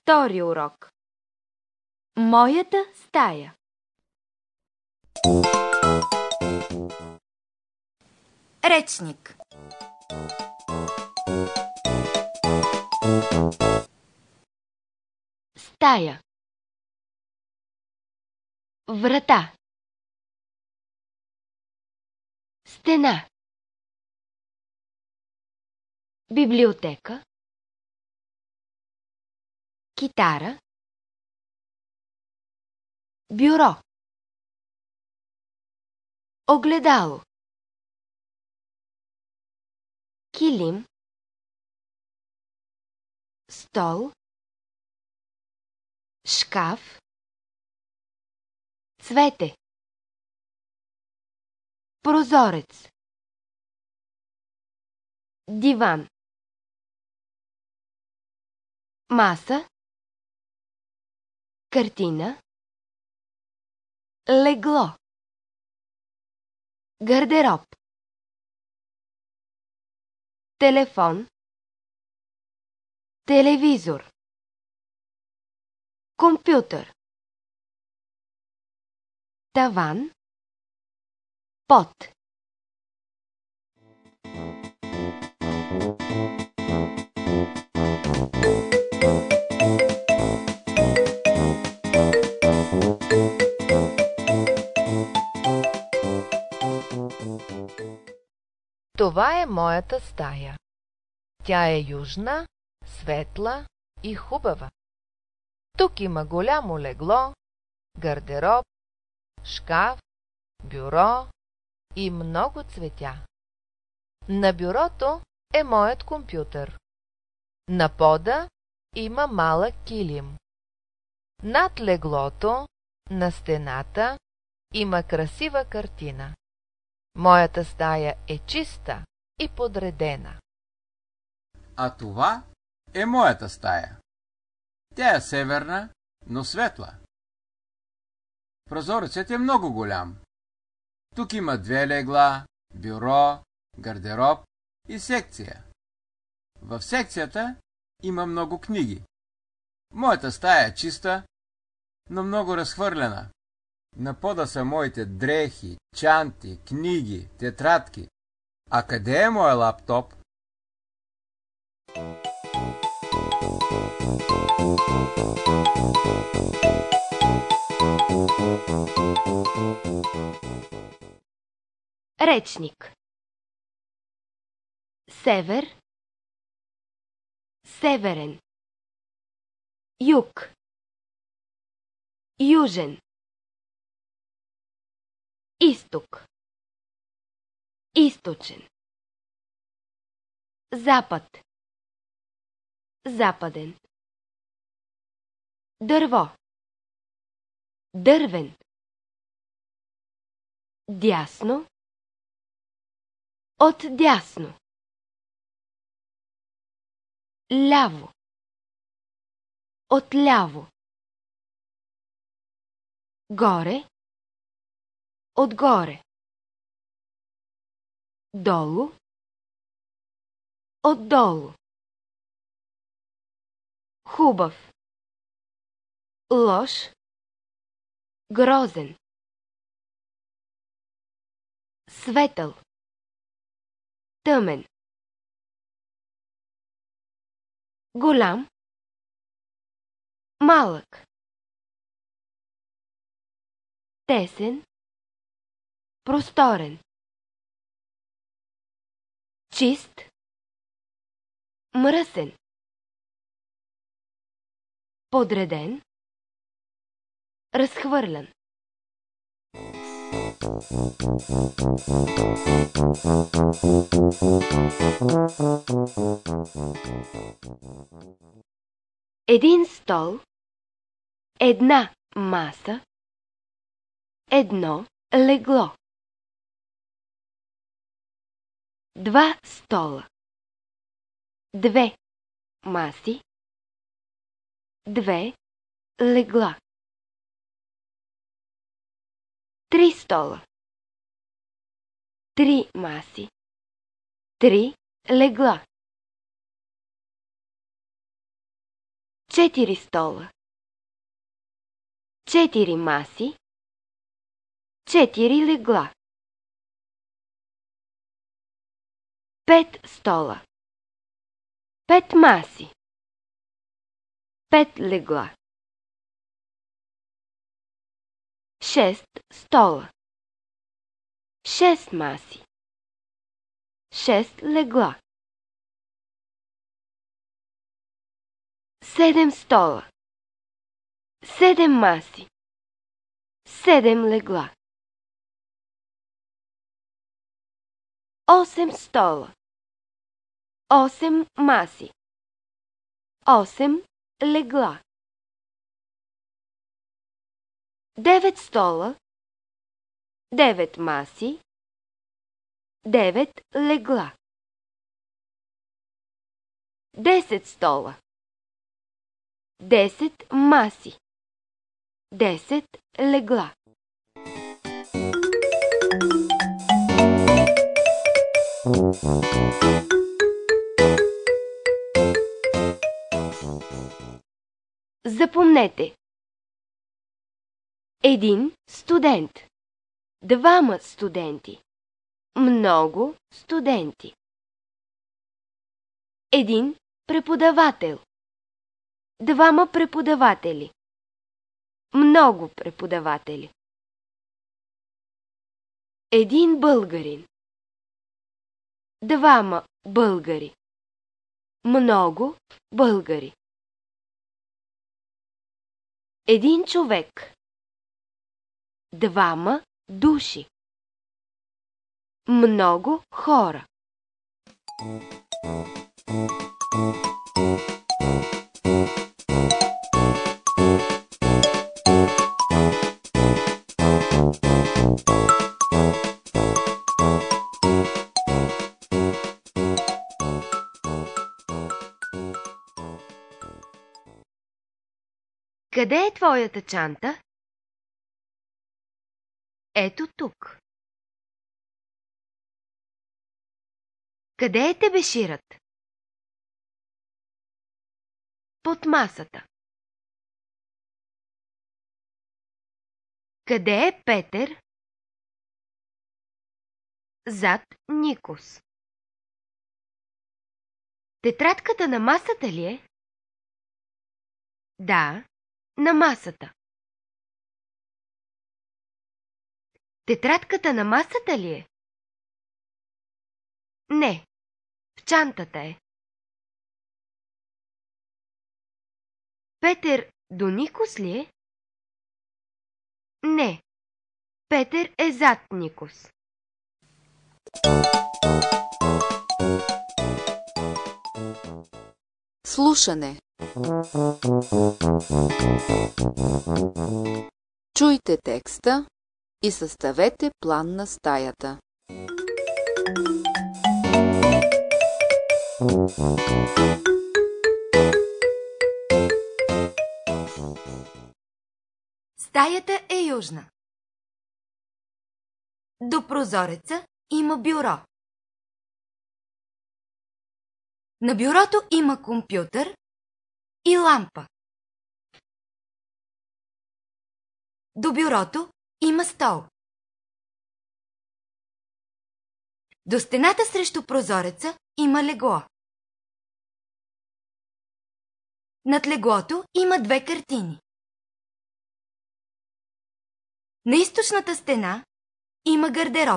Втори урок. Моята стая. Речник. Стая. Врата. Стена. Библиотека. Китара. Бюро. Огледало. Килим. Стол. Шкаф. Цвете. Прозорец. Диван. Маса. Картина. Легло. Гардероб. Телефон. Телевизор. Компютър. Таван. Под. Това е моята стая. Тя е южна, светла и хубава. Тук има голямо легло, гардероб, шкаф, бюро и много цветя. На бюрото е моят компютър. На пода има малък килим. Над леглото, на стената, има красива картина. Моята стая е чиста и подредена. А това е моята стая. Тя е северна, но светла. Прозорецът е много голям. Тук има 2 легла, бюро, гардероб и секция. В секцията има много книги. Моята стая е чиста, но много разхвърлена. На пода са моите дрехи, чанти, книги, тетрадки. А къде е моя лаптоп? Речник. Север. Северен. Юг. Южен. Изток. Източен. Запад. Западен. Дърво. Дървен. Дясно. Отдясно. Ляво. Отляво. Горе. Отгоре. Долу. Отдолу. Хубав. Лош. Грозен. Светъл. Тъмен. Голям. Малък. Тесен. Просторен. Чист. Мръсен. Подреден. Разхвърлян. Един стол, една маса, едно легло. 2 стола, 2 маси, 2 легла. 3 стола, 3 маси, 3 легла. 4 стола, 4 маси, 4 легла, 5 стола, 5 маси, 5 легла, 6 стола, 6 маси, 6 легла, 7 стола, 7 маси, 7 легла, 8 стола, 8 маси, 8 легла, 9 стола, 9 маси, 9 легла, 10 стола, 10 маси, 10 легла. Запомнете: един студент, двама студенти, много студенти. Един преподавател, двама преподаватели, много преподаватели. Един българин, двама българи, много българи. Един човек, двама души, много хора. Къде е твоята чанта? Ето тук. Къде е тебеширът? Под масата. Къде е Петър? Зад Никос. Тетрадката на масата ли е? Да, на масата. Тетрадката на масата ли е? Не, в чантата е. Петър до Никос ли е? Не, Петър е зад Никос. Слушане. Чуйте текста и съставете план на стаята. Стаята е южна. До прозореца има бюро. На бюрото има компютър и лампа. До бюрото има стол. До стената срещу прозореца има легло. Над леглото има 2 картини. На източната стена има гардероб.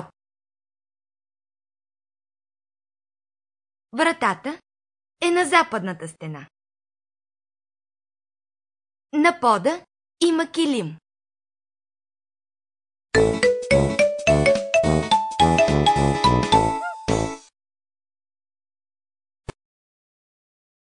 Вратата е на западната стена. На пода има килим.